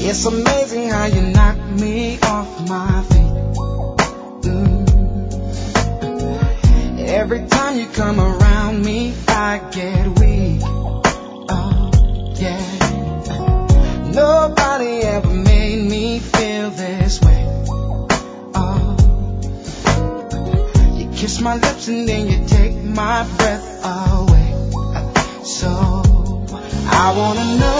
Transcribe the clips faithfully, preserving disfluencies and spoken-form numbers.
It's amazing how you knock me off my feet. Mm. Every time you come around me, I get weak. Oh, yeah. Nobody ever made me feel this way. Oh, you kiss my lips and then you take my breath away. So I wanna know.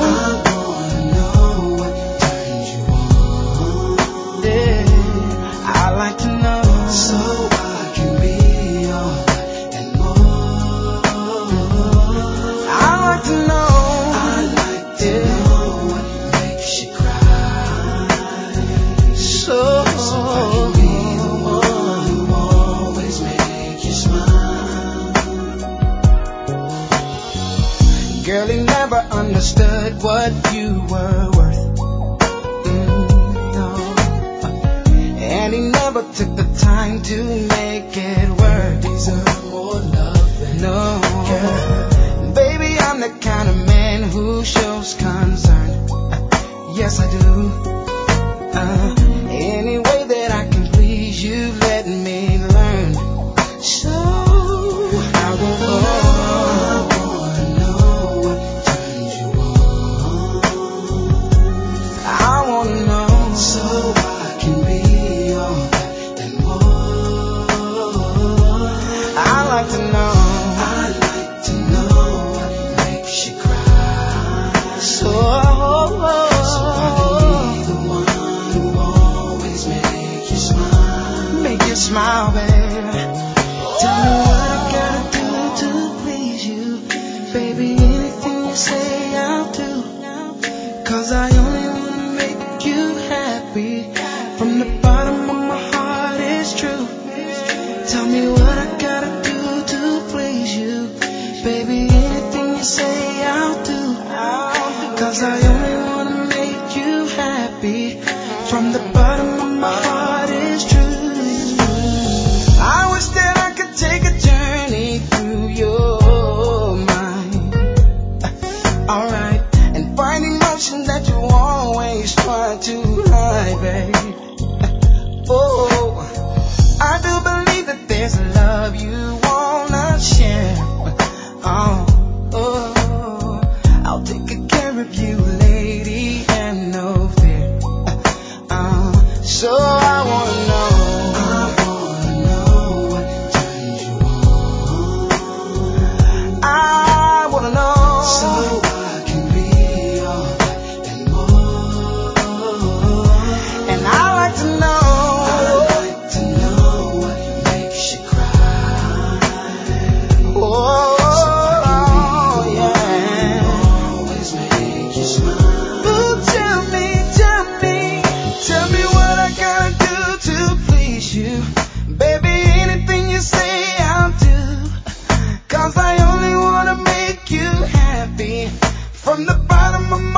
Girl, he never understood what you were worth. Mm, no. And he never took the time to make it work. Deserve more love. No. Girl. Baby, I'm the kind of man who shows concern. Yes, I do. Uh, any way that I can please you, let me learn. So I won't go. Smile, baby. Tell me what I gotta do to please you. Baby, anything you say I'll do. Cause I only wanna make you happy. From the bottom of my heart, it's true. Tell me what I gotta do to please you. Baby, anything you say I'll do. Cause I only wanna make you happy. From the bottom of my heart, it's true. I wish that I could take a journey through your mind. Alright, and find emotion that you always try to hide, babe. Oh, I do believe that there's a love you wanna share. Oh, oh, I'll take good care of you, lady, and no fear. Uh, so I wanna know. From the bottom of my